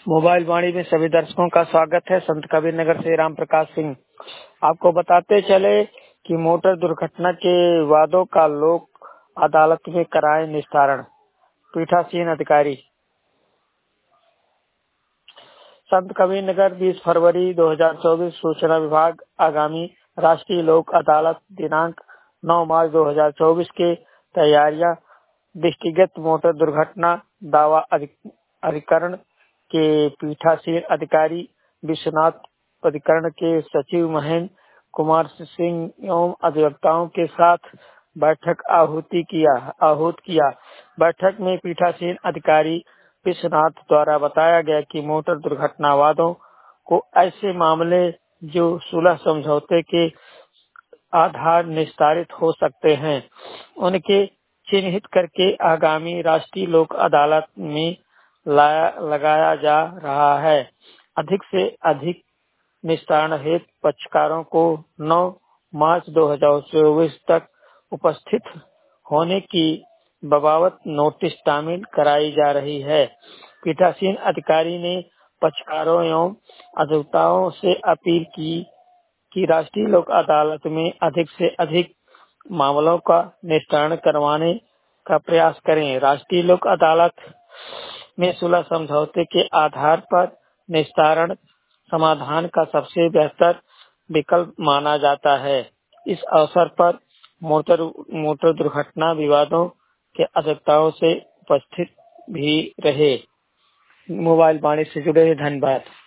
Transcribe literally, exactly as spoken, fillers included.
Mobile वाणी में सभी दर्शकों का स्वागत है। संत कबीर नगर से राम प्रकाश सिंह आपको बताते चले कि मोटर दुर्घटना के वादों का लोक अदालत में कराए निस्तारण। पीठासीन अधिकारी संत कबीर नगर बीस फरवरी दो हज़ार चौबीस। सूचना विभाग आगामी राष्ट्रीय लोक अदालत दिनांक नौ मार्च दो हज़ार चौबीस के तैयारियां। दृष्टिगत मोटर दुर्घटना दावा अधिकरण के पीठासीन अधिकारी विश्वनाथ, अधिकरण के सचिव महेंद्र कुमार सिंह एवं अधिवक्ताओं के साथ बैठक आहूति किया आहूत किया बैठक में पीठासीन अधिकारी विश्वनाथ द्वारा बताया गया कि मोटर दुर्घटना वादों को ऐसे मामले जो सुलह समझौते के आधार निस्तारित हो सकते हैं, उनके चिन्हित करके आगामी राष्ट्रीय लोक अदालत में लाया लगाया जा रहा है। अधिक से अधिक निस्तारण हेतु पक्षकारों को नौ मार्च दो हज़ार चौबीस तक उपस्थित होने की बगावत नोटिस तामील कराई जा रही है। पीठासीन अधिकारी ने पक्षकारों एवं अधिवक्ताओं से अपील की कि राष्ट्रीय लोक अदालत में अधिक से अधिक मामलों का निस्तारण करवाने का प्रयास करें। राष्ट्रीय लोक अदालत में सुलह समझौते के आधार पर निस्तारण समाधान का सबसे बेहतर विकल्प माना जाता है। इस अवसर पर मोटर मोटर दुर्घटना विवादों के अधिवक्ताओं से उपस्थित भी रहे। मोबाइल वाणी से जुड़े धन्यवाद।